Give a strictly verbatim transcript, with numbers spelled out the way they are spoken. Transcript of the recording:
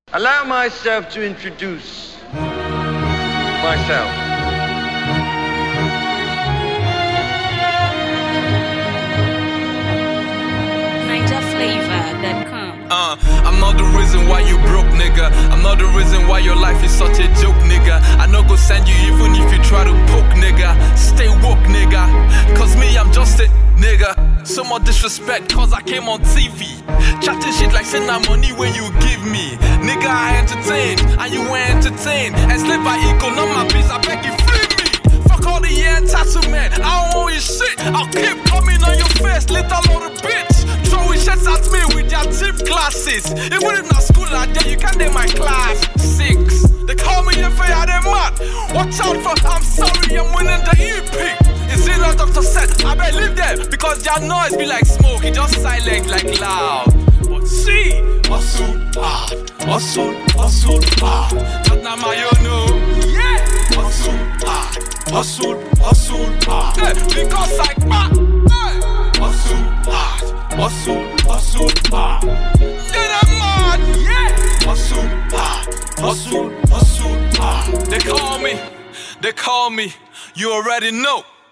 Allow myself to introduce myself. Niger Flavor dot com. Uh, I'm not the reason why you broke, nigga. I'm not the reason why your life is such a joke, nigga. I no go send you even if you try to poke, nigga. Stay woke, nigga. Cause me, I'm just a nigga. So much disrespect cause I came on T V chatting shit like send that money when you give me. Nigga, I entertained and you were entertained. And slip by ego, not my biz, I beg you free me. Fuck all the entitlement, I don't owe you shit. I'll keep coming on your face, little little bitch. Throwing shots at me with your cheap glasses. Even if not school like that, you can't do my class. Six, they call me if I had them mad. Watch out for, I'm sorry, I'm winning the E P. It's in a doctor said, I better leave them because their noise be like smoke, it just silent like loud. But see, hustle hard, hustle, hustle hard. That's not my own, no. Yeah, hustle hard, hustle, hustle hard. Yeah, because I back, hey. Hustle hard, hustle, hustle hard. Yeah, I'm mad, yeah. Hustle hard, hustle, hustle hard. They call me, they call me, you already know.